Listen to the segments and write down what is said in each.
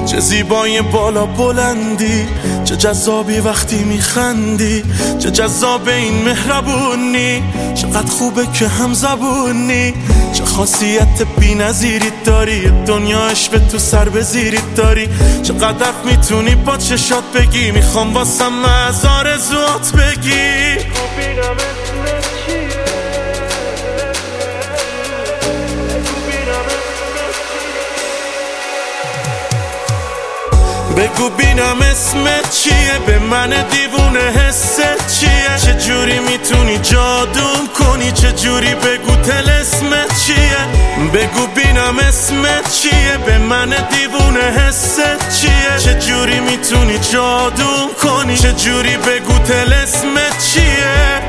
چه زیبای بالا بلندی، چه جذابی وقتی میخندی، چه جذاب این مهربونی، چقدر خوبه که هم زبونی، چه خاصیت بی نظیری داری، دنیا عشق تو سر بزیری داری، چقدر میتونی با چشات بگی، میخوام واسم از آرزوات بگی. بگو بینم اسمت چیه، به من دیوونه حست چیه، چه جوری میتونی جادوم کنی، چه جوری بگو طلسمت چیه، بگو بینم اسمت چیه، به من دیوونه حست چیه، چه جوری میتونی جادوم کنی، چه جوری بگو طلسمت چیه.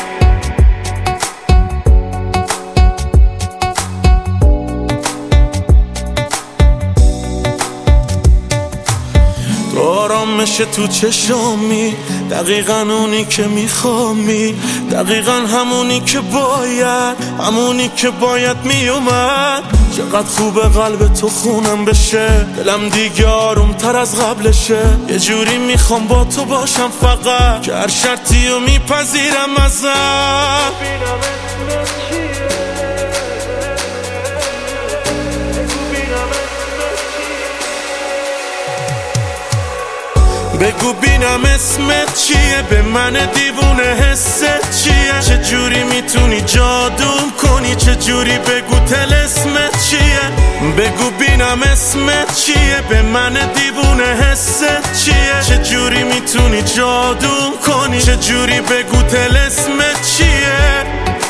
آرامش تو چشامی، دقیقا اونی که میخوامی، دقیقا همونی که باید، همونی که باید میومد. چقدر خوبه قلب تو خونم بشه، دلم دیگه آروم تر از قبلشه، یه جوری میخوام با تو باشم فقط، که هر شرطی رو میپذیرم ازت. بگو بینم اسمت چیه، به من دیوونه حست چیه، چه جوری میتونی جادوم کنی، چه جوری بگو طلسمت چیه، بگو بینم اسمت چیه، به من دیوونه حست چیه، چه جوری میتونی جادوم کنی، چه جوری بگو طلسمت چیه.